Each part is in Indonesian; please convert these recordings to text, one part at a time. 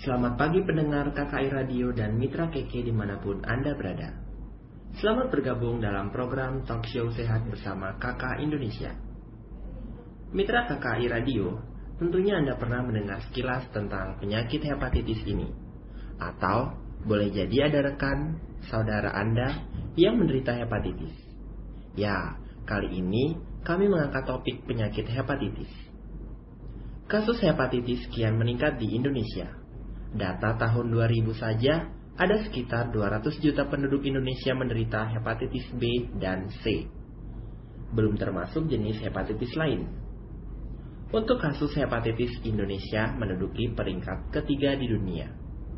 Selamat pagi pendengar KKI Radio dan Mitra KK dimanapun Anda berada. Selamat bergabung dalam program Talk Show Sehat bersama KK Indonesia. Mitra KKI Radio, tentunya Anda pernah mendengar sekilas tentang penyakit hepatitis ini. Atau boleh jadi ada rekan, saudara Anda yang menderita hepatitis. Ya, kali ini kami mengangkat topik penyakit hepatitis. Kasus hepatitis kian meningkat di Indonesia. Data tahun 2000 saja, ada sekitar 200 juta penduduk Indonesia menderita hepatitis B dan C. Belum termasuk jenis hepatitis lain. Untuk kasus hepatitis, Indonesia menduduki peringkat ketiga di dunia.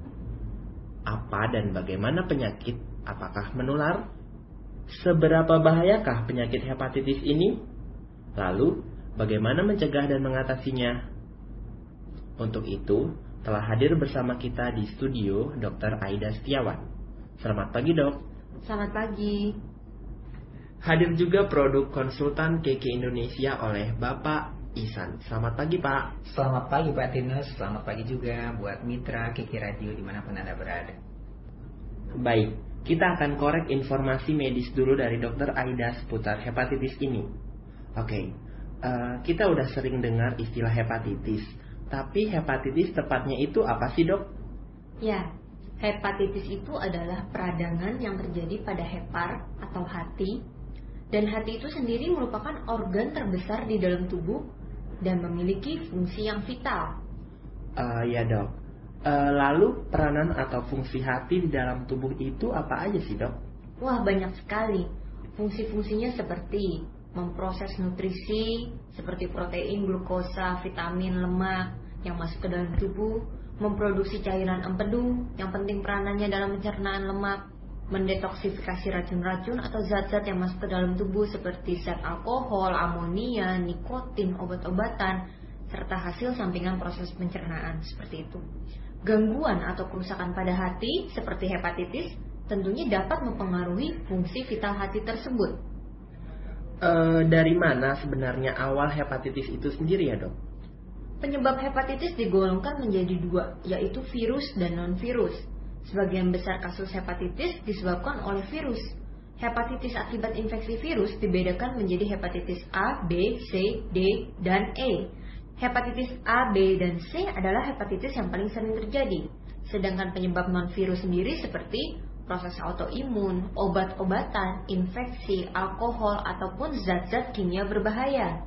Apa dan bagaimana penyakit? Apakah menular? Seberapa bahayakah penyakit hepatitis ini? Lalu, bagaimana mencegah dan mengatasinya? Untuk itu, telah hadir bersama kita di studio Dr. Aida Setiawan. Selamat pagi, Dok. Selamat pagi. Hadir juga produk konsultan KK Indonesia oleh Bapak Ihsan. Selamat pagi, Pak. Selamat pagi, Pak Tinus. Selamat pagi juga buat Mitra KK Radio dimanapun Anda berada. Baik, kita akan korek informasi medis dulu dari Dr. Aida seputar hepatitis ini. Oke, kita udah sering dengar istilah hepatitis. Tapi hepatitis tepatnya itu apa sih, Dok? Ya, hepatitis itu adalah peradangan yang terjadi pada hepar atau hati. Dan hati itu sendiri merupakan organ terbesar di dalam tubuh dan memiliki fungsi yang vital. Ya, Dok. Lalu peranan atau fungsi hati di dalam tubuh itu apa aja sih, Dok? Wah, banyak sekali. Fungsi-fungsinya seperti memproses nutrisi seperti protein, glukosa, vitamin, lemak yang masuk ke dalam tubuh, memproduksi cairan empedu yang penting peranannya dalam pencernaan lemak, mendetoksifikasi racun-racun atau zat-zat yang masuk ke dalam tubuh seperti zat alkohol, amonia, nikotin, obat-obatan, serta hasil sampingan proses pencernaan seperti itu. Gangguan atau kerusakan pada hati seperti hepatitis tentunya dapat mempengaruhi fungsi vital hati tersebut. Dari mana sebenarnya awal hepatitis itu sendiri ya, Dok? Penyebab hepatitis digolongkan menjadi dua, yaitu virus dan non-virus. Sebagian besar kasus hepatitis disebabkan oleh virus. Hepatitis akibat infeksi virus dibedakan menjadi hepatitis A, B, C, D, dan E. Hepatitis A, B, dan C adalah hepatitis yang paling sering terjadi. Sedangkan penyebab non-virus sendiri seperti proses autoimun, obat-obatan, infeksi, alkohol, ataupun zat-zat kimia berbahaya.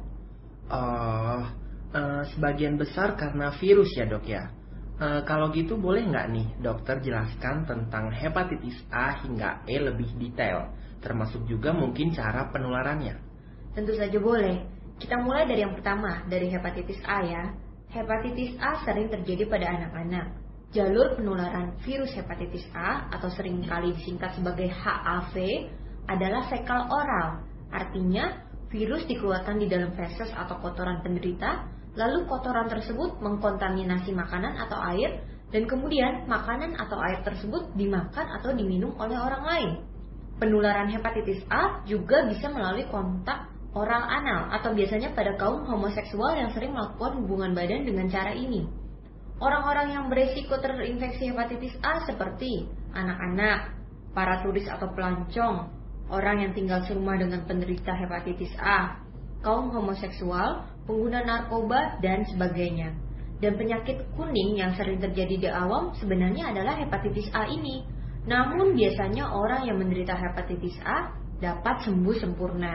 Sebagian besar karena virus ya, Dok ya. Kalau gitu boleh nggak nih dokter jelaskan tentang hepatitis A hingga E lebih detail, termasuk juga mungkin cara penularannya? Tentu saja boleh. Kita mulai dari yang pertama, dari hepatitis A ya. Hepatitis A sering terjadi pada anak-anak. Jalur penularan virus hepatitis A atau seringkali disingkat sebagai HAV adalah fekal oral. Artinya, virus dikeluarkan di dalam feses atau kotoran penderita, lalu kotoran tersebut mengkontaminasi makanan atau air, dan kemudian makanan atau air tersebut dimakan atau diminum oleh orang lain. Penularan hepatitis A juga bisa melalui kontak oral anal atau biasanya pada kaum homoseksual yang sering melakukan hubungan badan dengan cara ini. Orang-orang yang beresiko terinfeksi hepatitis A seperti anak-anak, para turis atau pelancong, orang yang tinggal serumah dengan penderita hepatitis A, kaum homoseksual, pengguna narkoba, dan sebagainya. Dan penyakit kuning yang sering terjadi di awam sebenarnya adalah hepatitis A ini. Namun biasanya orang yang menderita hepatitis A dapat sembuh sempurna.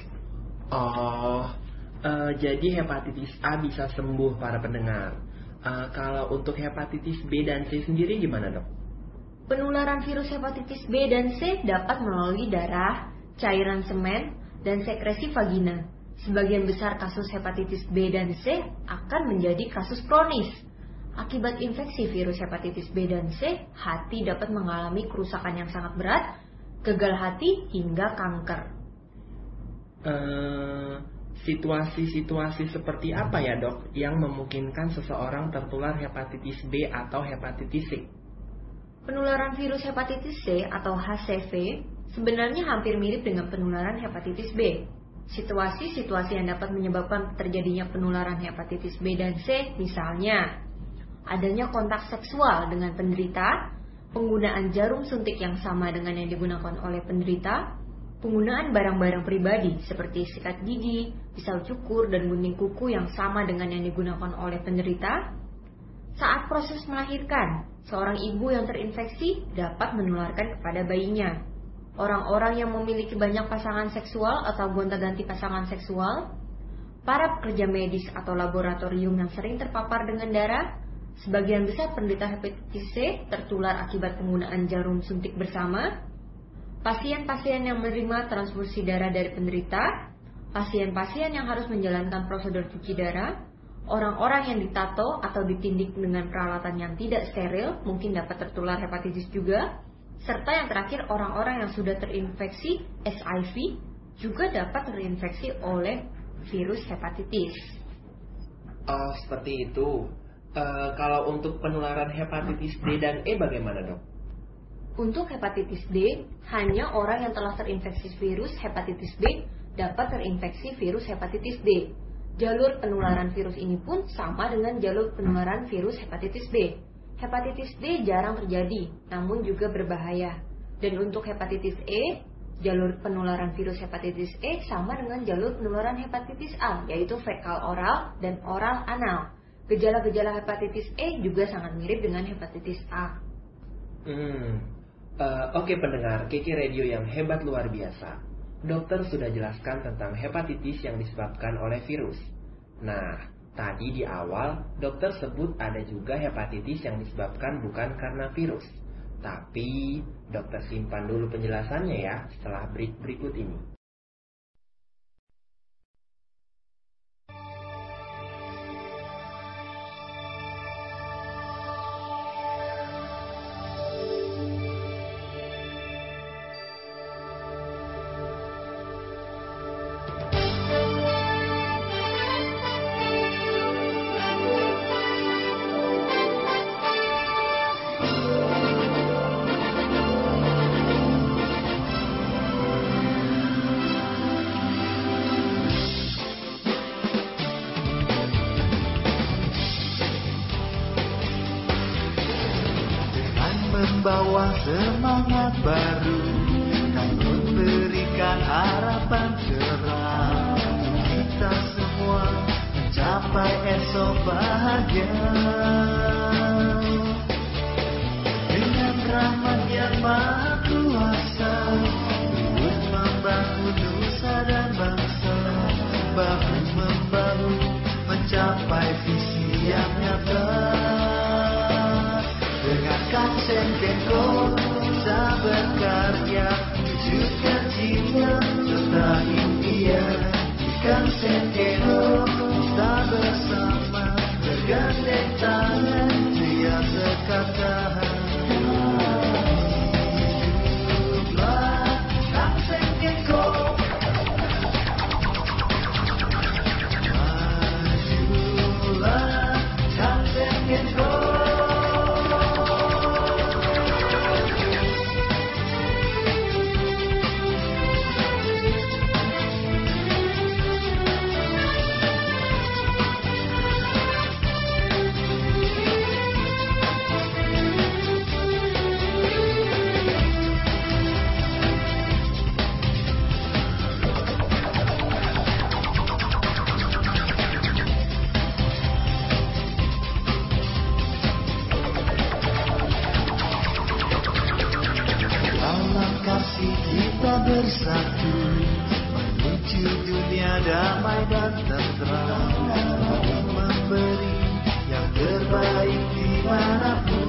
Jadi hepatitis A bisa sembuh para pendengar. Kalau untuk hepatitis B dan C sendiri gimana, Dok? Penularan virus hepatitis B dan C dapat melalui darah, cairan semen, dan sekresi vagina. Sebagian besar kasus hepatitis B dan C akan menjadi kasus kronis. Akibat infeksi virus hepatitis B dan C, hati dapat mengalami kerusakan yang sangat berat, gagal hati, hingga kanker. Situasi-situasi seperti apa ya, Dok, yang memungkinkan seseorang tertular hepatitis B atau hepatitis C? Penularan virus hepatitis C atau HCV sebenarnya hampir mirip dengan penularan hepatitis B. Situasi-situasi yang dapat menyebabkan terjadinya penularan hepatitis B dan C misalnya adanya kontak seksual dengan penderita, penggunaan jarum suntik yang sama dengan yang digunakan oleh penderita, penggunaan barang-barang pribadi seperti sikat gigi, pisau cukur, dan gunting kuku yang sama dengan yang digunakan oleh penderita. Saat proses melahirkan, seorang ibu yang terinfeksi dapat menularkan kepada bayinya. Orang-orang yang memiliki banyak pasangan seksual atau gonta-ganti pasangan seksual, para pekerja medis atau laboratorium yang sering terpapar dengan darah, sebagian besar penderita hepatitis C tertular akibat penggunaan jarum suntik bersama, pasien-pasien yang menerima transfusi darah dari penderita, pasien-pasien yang harus menjalankan prosedur cuci darah, orang-orang yang ditato atau ditindik dengan peralatan yang tidak steril mungkin dapat tertular hepatitis juga, serta yang terakhir orang-orang yang sudah terinfeksi HIV juga dapat terinfeksi oleh virus hepatitis. Oh, seperti itu. Kalau untuk penularan hepatitis D dan E bagaimana, Dok? Untuk hepatitis D, hanya orang yang telah terinfeksi virus hepatitis B dapat terinfeksi virus hepatitis D. Jalur penularan virus ini pun sama dengan jalur penularan virus hepatitis B. Hepatitis D jarang terjadi, namun juga berbahaya. Dan untuk hepatitis E, jalur penularan virus hepatitis E sama dengan jalur penularan hepatitis A, yaitu fekal oral dan oral anal. Gejala-gejala hepatitis E juga sangat mirip dengan hepatitis A. Oke pendengar, Kiki Radio yang hebat luar biasa. Dokter sudah jelaskan tentang hepatitis yang disebabkan oleh virus. Nah, tadi di awal dokter sebut ada juga hepatitis yang disebabkan bukan karena virus. Tapi dokter simpan dulu penjelasannya ya setelah break berikut ini. Membawa semangat baru dan memberikan harapan cerah untuk kita semua mencapai esok bahagia. Dengan rahmat yang maha kuasa, terus membangun nusa dan bangsa, bahu-membahu mencapai visi yang nyata. Dengan Kansen Kenko bisa berkarya, wujudkan cita serta impian. Kansen Kenko bisa bersama, bergandeng tangan, siap sekata. Hiduplah Kansen Kenko, majulah Kansen Kenko. Bersatu menuju dunia damai dan tentram, memberi yang terbaik dimanapun.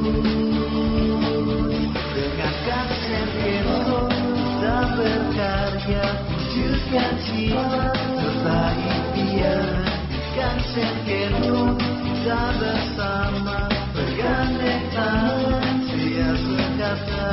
Dengan Kansen Kenko kita berkarya, wujudkan cita serta impian. Kansen Kenko kita bersama, bergandeng tangan, siap sekata.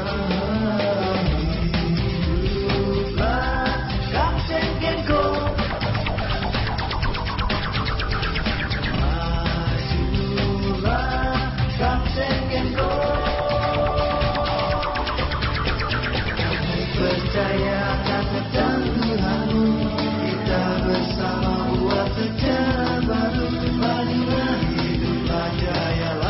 Percaya akan ketangguhanmu, kita bersama buat sejarah baru. Majulah, hiduplah, jaya.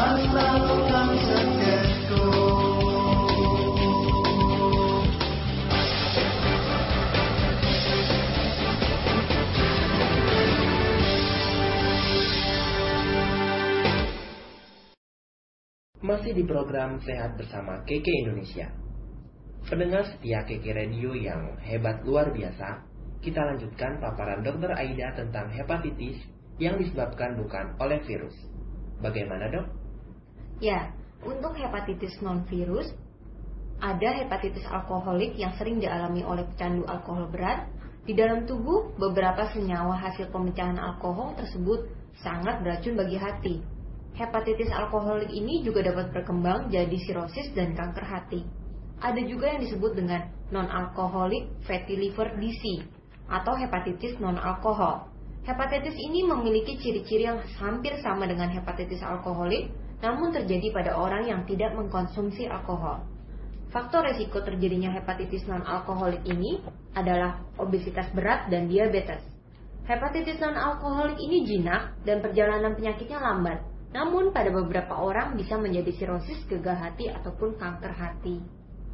Masih di program Sehat Bersama KK Indonesia. Pendengar setia KK Radio yang hebat luar biasa, kita lanjutkan paparan Dr. Aida tentang hepatitis yang disebabkan bukan oleh virus. Bagaimana, Dok? Ya, untuk hepatitis non-virus, ada hepatitis alkoholik yang sering dialami oleh pecandu alkohol berat. Di dalam tubuh, beberapa senyawa hasil pemecahan alkohol tersebut sangat beracun bagi hati. Hepatitis alkoholik ini juga dapat berkembang jadi sirosis dan kanker hati. Ada juga yang disebut dengan non-alcoholic fatty liver disease atau hepatitis non-alkohol. Hepatitis ini memiliki ciri-ciri yang hampir sama dengan hepatitis alkoholik, namun terjadi pada orang yang tidak mengkonsumsi alkohol. Faktor resiko terjadinya hepatitis non-alkoholik ini adalah obesitas berat dan diabetes. Hepatitis non-alkoholik ini jinak dan perjalanan penyakitnya lambat, namun pada beberapa orang bisa menjadi sirosis gagal hati ataupun kanker hati.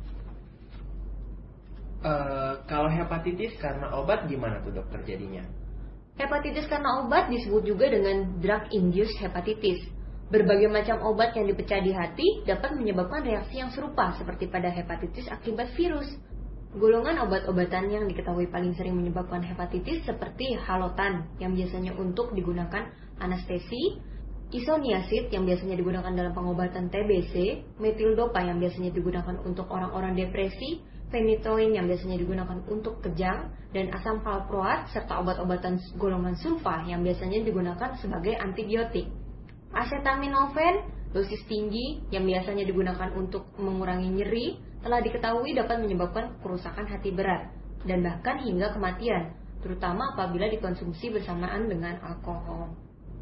Kalau hepatitis karena obat gimana tuh, Dok, terjadinya? Hepatitis karena obat disebut juga dengan drug-induced hepatitis. Berbagai macam obat yang dipecah di hati dapat menyebabkan reaksi yang serupa seperti pada hepatitis akibat virus. Golongan obat-obatan yang diketahui paling sering menyebabkan hepatitis seperti halotan yang biasanya untuk digunakan anestesi, isoniazid yang biasanya digunakan dalam pengobatan TBC, metildopa yang biasanya digunakan untuk orang-orang depresi, phenytoin yang biasanya digunakan untuk kejang, dan asam valproat serta obat-obatan golongan sulfa yang biasanya digunakan sebagai antibiotik. Acetaminophen, dosis tinggi yang biasanya digunakan untuk mengurangi nyeri, telah diketahui dapat menyebabkan kerusakan hati berat dan bahkan hingga kematian, terutama apabila dikonsumsi bersamaan dengan alkohol.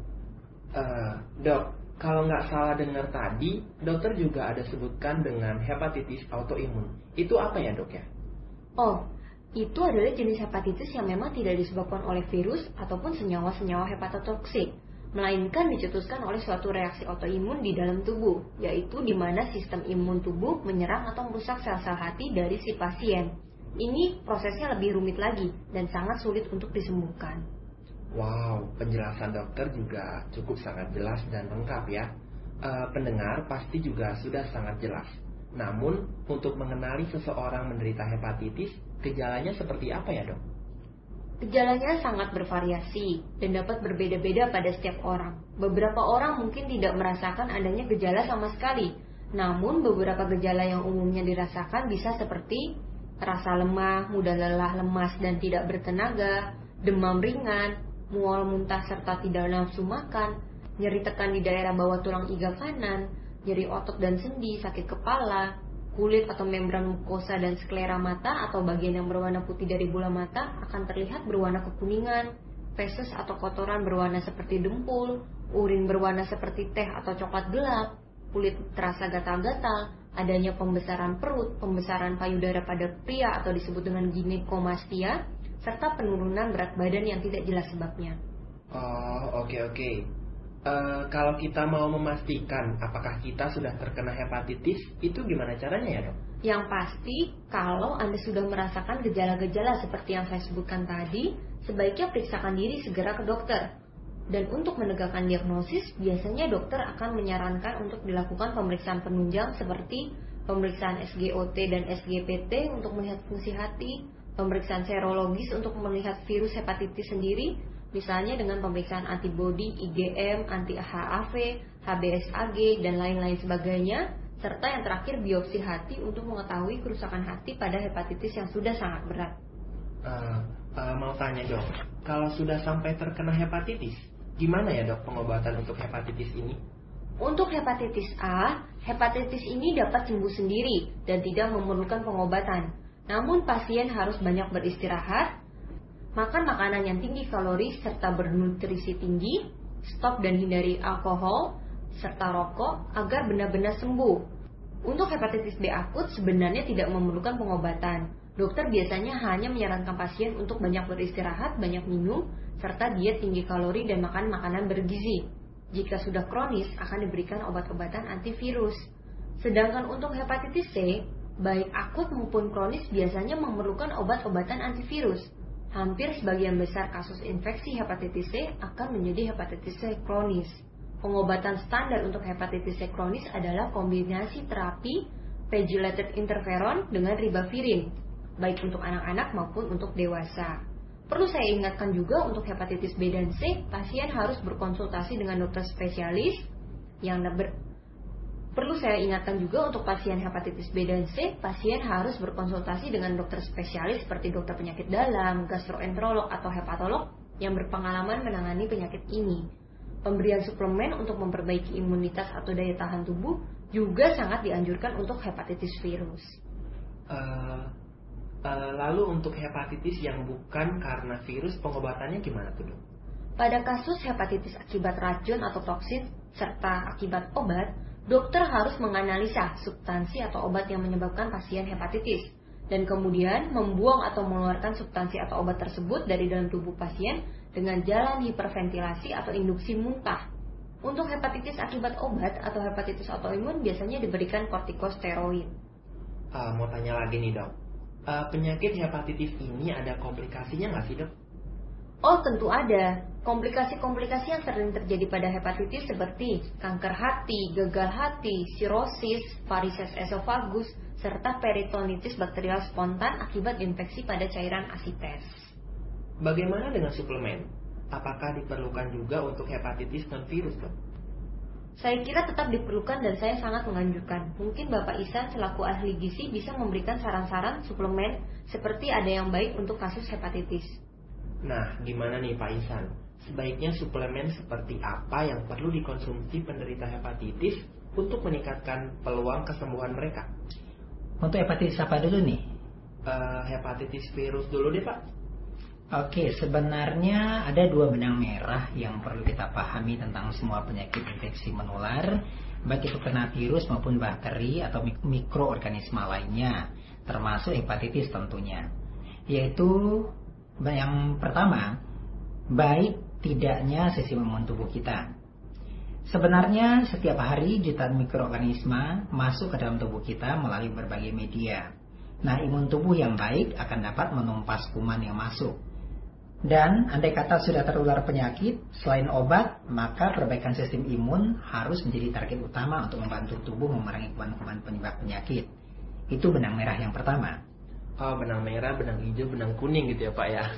Dok, kalau nggak salah dengar tadi, dokter juga ada sebutkan dengan hepatitis autoimun. Itu apa ya, Dok ya? Oh, itu adalah jenis hepatitis yang memang tidak disebabkan oleh virus ataupun senyawa-senyawa hepatotoksik, melainkan dicetuskan oleh suatu reaksi autoimun di dalam tubuh, yaitu di mana sistem imun tubuh menyerang atau merusak sel-sel hati dari si pasien. Ini prosesnya lebih rumit lagi dan sangat sulit untuk disembuhkan. Wow, penjelasan dokter juga cukup sangat jelas dan lengkap ya. Pendengar pasti juga sudah sangat jelas. Namun, untuk mengenali seseorang menderita hepatitis, gejalanya seperti apa ya, Dok? Gejalanya sangat bervariasi dan dapat berbeda-beda pada setiap orang. Beberapa orang mungkin tidak merasakan adanya gejala sama sekali. Namun beberapa gejala yang umumnya dirasakan bisa seperti rasa lemah, mudah lelah, lemas dan tidak bertenaga, demam ringan, mual muntah serta tidak nafsu makan, nyeri tekan di daerah bawah tulang iga kanan, nyeri otot dan sendi, sakit kepala, kulit atau membran mukosa dan sklera mata atau bagian yang berwarna putih dari bola mata akan terlihat berwarna kekuningan, feses atau kotoran berwarna seperti dempul, urin berwarna seperti teh atau coklat gelap, kulit terasa gatal-gatal, adanya pembesaran perut, pembesaran payudara pada pria atau disebut dengan ginekomastia, serta penurunan berat badan yang tidak jelas sebabnya. Oh, oke. Kalau kita mau memastikan apakah kita sudah terkena hepatitis, itu gimana caranya ya, Dok? Yang pasti, kalau Anda sudah merasakan gejala-gejala seperti yang saya sebutkan tadi, sebaiknya periksakan diri segera ke dokter. Dan untuk menegakkan diagnosis, biasanya dokter akan menyarankan untuk dilakukan pemeriksaan penunjang seperti pemeriksaan SGOT dan SGPT untuk melihat fungsi hati, pemeriksaan serologis untuk melihat virus hepatitis sendiri, misalnya dengan pemeriksaan antibodi, IgM, anti-HAV, HBsAg, dan lain-lain sebagainya, serta yang terakhir biopsi hati untuk mengetahui kerusakan hati pada hepatitis yang sudah sangat berat. Mau tanya, Dok, kalau sudah sampai terkena hepatitis, gimana ya, Dok, pengobatan untuk hepatitis ini? Untuk hepatitis A, hepatitis ini dapat sembuh sendiri dan tidak memerlukan pengobatan. Namun pasien harus banyak beristirahat, makan makanan yang tinggi kalori serta bernutrisi tinggi, stop dan hindari alkohol, serta rokok agar benar-benar sembuh. Untuk hepatitis B akut sebenarnya tidak memerlukan pengobatan. Dokter biasanya hanya menyarankan pasien untuk banyak beristirahat, banyak minum, serta diet tinggi kalori dan makan makanan bergizi. Jika sudah kronis akan diberikan obat-obatan antivirus. Sedangkan untuk hepatitis C, baik akut maupun kronis biasanya memerlukan obat-obatan antivirus. Hampir sebagian besar kasus infeksi hepatitis C akan menjadi hepatitis C kronis. Pengobatan standar untuk hepatitis C kronis adalah kombinasi terapi pegylated interferon dengan ribavirin, baik untuk anak-anak maupun untuk dewasa. Perlu saya ingatkan juga untuk hepatitis B dan C, pasien harus berkonsultasi dengan dokter spesialis yang Perlu saya ingatkan juga untuk pasien hepatitis B dan C, pasien harus berkonsultasi dengan dokter spesialis seperti dokter penyakit dalam, gastroenterolog atau hepatolog yang berpengalaman menangani penyakit ini. Pemberian suplemen untuk memperbaiki imunitas atau daya tahan tubuh juga sangat dianjurkan untuk hepatitis virus. Lalu untuk hepatitis yang bukan karena virus, pengobatannya gimana tuh, Dok? Pada kasus hepatitis akibat racun atau toksin serta akibat obat, dokter harus menganalisa substansi atau obat yang menyebabkan pasien hepatitis dan kemudian membuang atau mengeluarkan substansi atau obat tersebut dari dalam tubuh pasien dengan jalan hiperventilasi atau induksi muntah. Untuk hepatitis akibat obat atau hepatitis autoimun biasanya diberikan kortikosteroid. Mau tanya lagi nih, Dok. Penyakit hepatitis ini ada komplikasinya nggak sih, Dok? Oh, tentu ada. Komplikasi-komplikasi yang sering terjadi pada hepatitis seperti kanker hati, gagal hati, sirosis, varises esofagus, serta peritonitis bakterial spontan akibat infeksi pada cairan asites. Bagaimana dengan suplemen? Apakah diperlukan juga untuk hepatitis non-virus, Dok? Saya kira tetap diperlukan dan saya sangat menganjurkan. Mungkin Bapak Ihsan selaku ahli gizi bisa memberikan saran-saran suplemen seperti ada yang baik untuk kasus hepatitis. Nah, gimana nih Pak Ihsan? Sebaiknya suplemen seperti apa yang perlu dikonsumsi penderita hepatitis untuk meningkatkan peluang kesembuhan mereka? Untuk hepatitis apa dulu nih? Hepatitis virus dulu deh, Pak. Oke, sebenarnya ada dua benang merah yang perlu kita pahami tentang semua penyakit infeksi menular, baik itu kena virus maupun bakteri atau mikroorganisme lainnya, termasuk hepatitis tentunya. Yaitu yang pertama, baik tidaknya sistem imun tubuh kita. Sebenarnya setiap hari jutaan mikroorganisme masuk ke dalam tubuh kita melalui berbagai media. Nah, imun tubuh yang baik akan dapat menumpas kuman yang masuk. Dan andai kata sudah tertular penyakit, selain obat, maka perbaikan sistem imun harus menjadi target utama untuk membantu tubuh memerangi kuman-kuman penyebab penyakit. Itu benang merah yang pertama. Oh, benang merah, benang hijau, benang kuning gitu ya, Pak ya.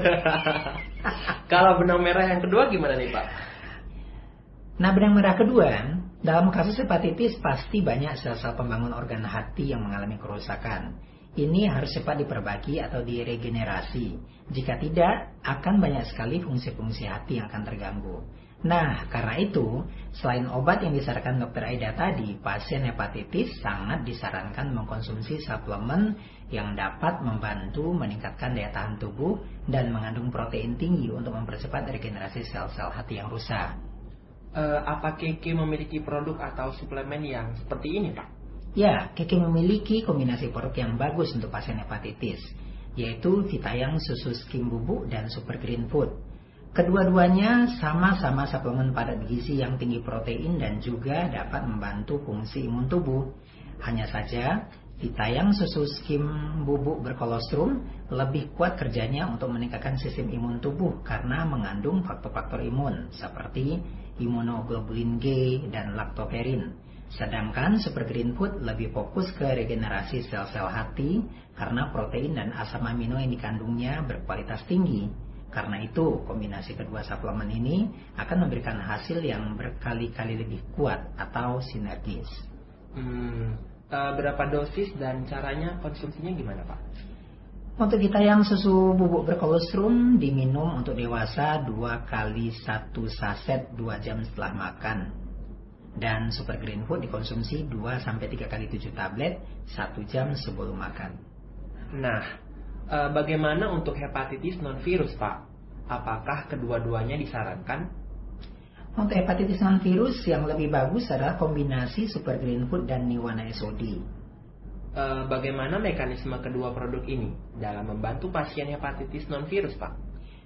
Kalau benang merah yang kedua gimana nih, Pak? Nah, benang merah kedua, dalam kasus hepatitis pasti banyak sel-sel pembangun organ hati yang mengalami kerusakan. Ini harus cepat diperbaiki atau diregenerasi. Jika tidak, akan banyak sekali fungsi-fungsi hati yang akan terganggu. Nah, karena itu, selain obat yang disarankan Dr. Aida tadi, pasien hepatitis sangat disarankan mengkonsumsi suplemen yang dapat membantu meningkatkan daya tahan tubuh dan mengandung protein tinggi untuk mempercepat regenerasi sel-sel hati yang rusak. Apa KK memiliki produk atau suplemen yang seperti ini, Pak? Ya, KK memiliki kombinasi produk yang bagus untuk pasien hepatitis, yaitu Vitayang Susu Skim Bubuk dan Super Green Food. Kedua-duanya sama-sama suplemen padat gizi yang tinggi protein dan juga dapat membantu fungsi imun tubuh. Hanya saja, Vitayang Susu Skim Bubuk berkolostrum lebih kuat kerjanya untuk meningkatkan sistem imun tubuh karena mengandung faktor-faktor imun seperti imunoglobulin G dan laktoferin. Sedangkan Super Green Food lebih fokus ke regenerasi sel-sel hati karena protein dan asam amino yang dikandungnya berkualitas tinggi. Karena itu, kombinasi kedua suplemen ini akan memberikan hasil yang berkali-kali lebih kuat atau sinergis. Berapa dosis dan caranya konsumsinya gimana, Pak? Untuk kita yang susu bubuk berkolostrum diminum untuk dewasa 2 kali 1 saset 2 jam setelah makan. Dan Super Green Food dikonsumsi 2-3 kali 7 tablet 1 jam sebelum makan. Nah, bagaimana untuk hepatitis non-virus, Pak? Apakah kedua-duanya disarankan? Untuk hepatitis non-virus yang lebih bagus adalah kombinasi Super Green Food dan Niwana SOD. Bagaimana mekanisme kedua produk ini dalam membantu pasien hepatitis non-virus, Pak?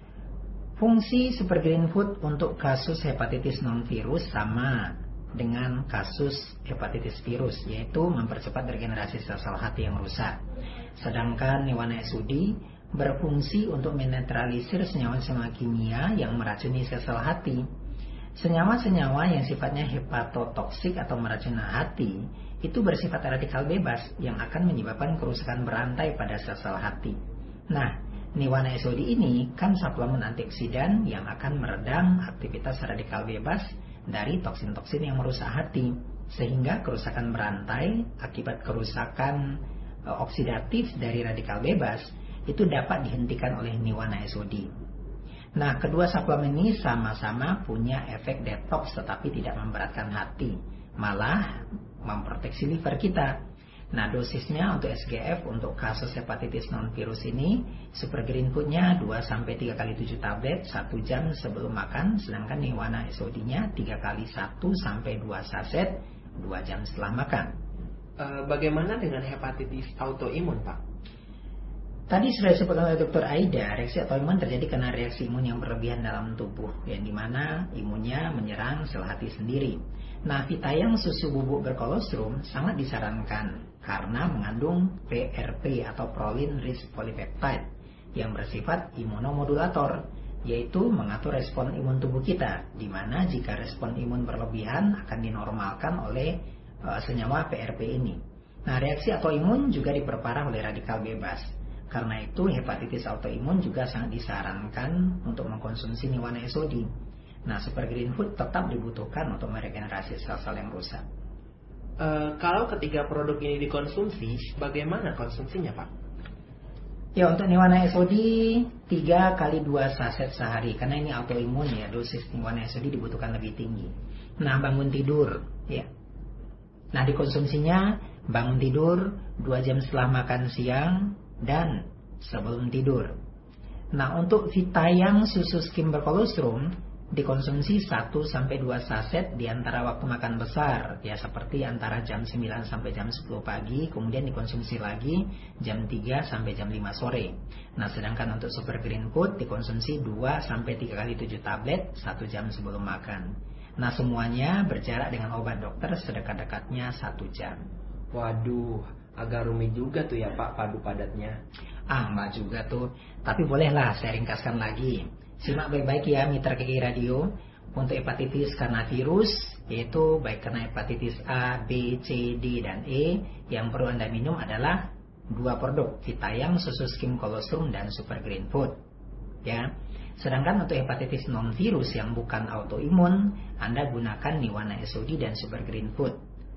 Fungsi Super Green Food untuk kasus hepatitis non-virus sama dengan kasus hepatitis virus, yaitu mempercepat regenerasi sel-sel hati yang rusak. Sedangkan Niwana SOD berfungsi untuk menetralisir senyawa-senyawa kimia yang meracuni sel-sel hati. Senyawa-senyawa yang sifatnya hepatotoksik atau meracuni hati itu bersifat radikal bebas yang akan menyebabkan kerusakan berantai pada sel-sel hati. Nah, Niwana SOD ini kan suplemen antioksidan yang akan meredam aktivitas radikal bebas dari toksin-toksin yang merusak hati, sehingga kerusakan berantai akibat kerusakan oksidatif dari radikal bebas itu dapat dihentikan oleh Niwana SOD. Nah, kedua suplemen ini sama-sama punya efek detox tetapi tidak memberatkan hati, malah memproteksi liver kita. Nah, dosisnya untuk SGF untuk kasus hepatitis non-virus ini, Super Green Food-nya 2-3 kali 7 tablet 1 jam sebelum makan, sedangkan Niwana SOD-nya 3 kali 1-2 saset 2 jam setelah makan. Bagaimana dengan hepatitis autoimun, Pak? Tadi sudah disebutkan oleh Dr. Aida, reaksi autoimun terjadi karena reaksi imun yang berlebihan dalam tubuh, yang dimana imunnya menyerang sel hati sendiri. Nah, Vitayang susu bubuk berkolostrum sangat disarankan karena mengandung PRP atau proline rich polypeptide yang bersifat imunomodulator, yaitu mengatur respon imun tubuh kita, di mana jika respon imun berlebihan akan dinormalkan oleh senyawa PRP ini. Nah, reaksi autoimun juga diperparah oleh radikal bebas. Karena itu hepatitis autoimun juga sangat disarankan untuk mengkonsumsi Niwana SOD. Nah, Super Green Food tetap dibutuhkan untuk meregenerasi sel-sel yang rusak. Kalau ketiga produk ini dikonsumsi, bagaimana konsumsinya, Pak? Ya, untuk Niwana SOD 3 kali 2 saset sehari, karena ini autoimun ya, dosis Niwana SOD dibutuhkan lebih tinggi. Nah, bangun tidur ya. Nah, dikonsumsinya bangun tidur 2 jam setelah makan siang dan sebelum tidur. Nah, untuk Vitayang susu skim berkolostrum dikonsumsi 1-2 saset di antara waktu makan besar, ya seperti antara jam 9 sampai jam 10 pagi, kemudian dikonsumsi lagi jam 3 sampai jam 5 sore. Nah, sedangkan untuk Super Green Food dikonsumsi 2-3 kali 7 tablet 1 jam sebelum makan. Nah, semuanya berjarak dengan obat dokter sedekat-dekatnya 1 jam. Waduh, agak rumit juga tuh ya Pak padu padatnya. Enggak juga tuh. Tapi bolehlah saya ringkaskan lagi. Simak baik-baik ya Mitra KK Radio. Untuk hepatitis karena virus, yaitu baik karena hepatitis A, B, C, D, dan E, yang perlu Anda minum adalah 2 produk, Vitayang susu skim kolostrum dan Super Green Food. Ya. Sedangkan untuk hepatitis non-virus yang bukan autoimun, Anda gunakan Niwana SOD dan Super Green Food.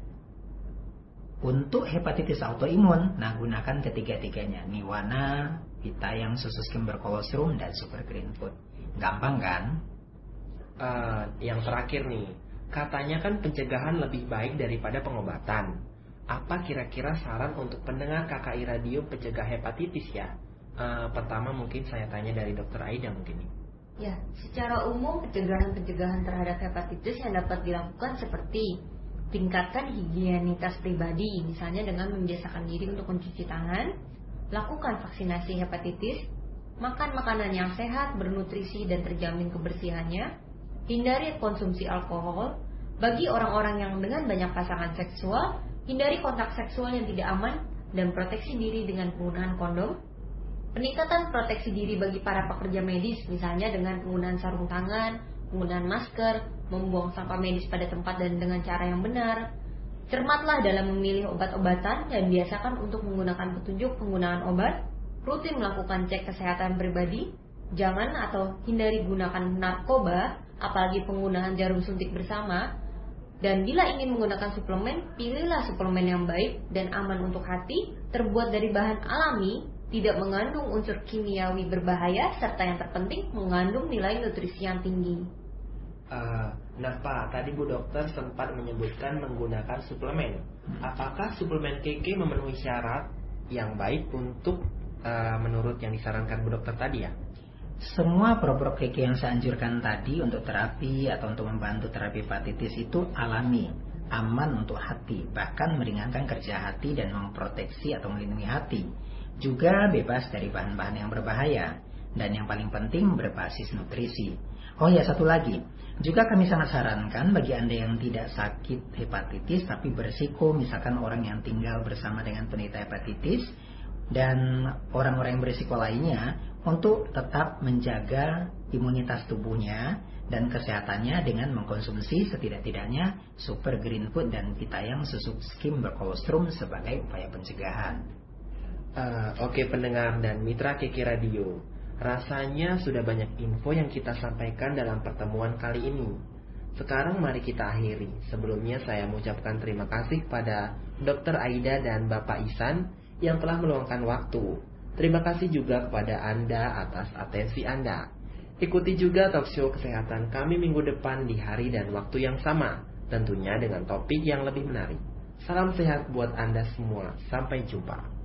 Untuk hepatitis autoimun, nah gunakan ketiga-tiganya, Niwana, Vitayang susu skim berkolostrum, dan Super Green Food. Gampang kan? Yang terakhir nih, katanya kan pencegahan lebih baik daripada pengobatan. Apa kira-kira saran untuk pendengar KKI Radio pencegah hepatitis ya? Pertama mungkin saya tanya dari Dr. Aida mungkin. Ya, secara umum pencegahan terhadap hepatitis yang dapat dilakukan seperti tingkatkan higienitas pribadi, misalnya dengan membiasakan diri untuk mencuci tangan, lakukan vaksinasi hepatitis, makan makanan yang sehat, bernutrisi dan terjamin kebersihannya, hindari konsumsi alkohol. Bagi orang-orang yang dengan banyak pasangan seksual, hindari kontak seksual yang tidak aman dan proteksi diri dengan penggunaan kondom. Peningkatan proteksi diri bagi para pekerja medis, misalnya dengan penggunaan sarung tangan, penggunaan masker, membuang sampah medis pada tempat dan dengan cara yang benar. Cermatlah dalam memilih obat-obatan dan biasakan untuk menggunakan petunjuk penggunaan obat. Rutin melakukan cek kesehatan pribadi. Jangan atau hindari gunakan narkoba, apalagi penggunaan jarum suntik bersama. Dan bila ingin menggunakan suplemen, pilihlah suplemen yang baik dan aman untuk hati, terbuat dari bahan alami, tidak mengandung unsur kimiawi berbahaya, serta yang terpenting mengandung nilai nutrisi yang tinggi. Nah Pak, tadi Bu Dokter sempat menyebutkan menggunakan suplemen. Apakah suplemen KK memenuhi syarat yang baik untuk menurut yang disarankan Bu Dokter tadi ya? Semua produk KK yang saya anjurkan tadi untuk terapi atau untuk membantu terapi hepatitis itu alami, aman untuk hati, bahkan meringankan kerja hati dan memproteksi atau melindungi hati. Juga bebas dari bahan-bahan yang berbahaya, dan yang paling penting berbasis nutrisi. Oh ya, satu lagi, juga kami sangat sarankan bagi Anda yang tidak sakit hepatitis tapi berisiko, misalkan orang yang tinggal bersama dengan penderita hepatitis dan orang-orang yang berisiko lainnya, untuk tetap menjaga imunitas tubuhnya dan kesehatannya dengan mengkonsumsi setidak-tidaknya super green food dan Vitayang susu skim berkolostrum sebagai upaya pencegahan. Oke pendengar dan mitra KK Radio, rasanya sudah banyak info yang kita sampaikan dalam pertemuan kali ini. Sekarang mari kita akhiri. Sebelumnya saya mengucapkan terima kasih pada Dr. Aida dan Bapak Ihsan yang telah meluangkan waktu. Terima kasih juga kepada Anda atas atensi Anda. Ikuti juga talkshow kesehatan kami minggu depan di hari dan waktu yang sama, tentunya dengan topik yang lebih menarik. Salam sehat buat Anda semua. Sampai jumpa.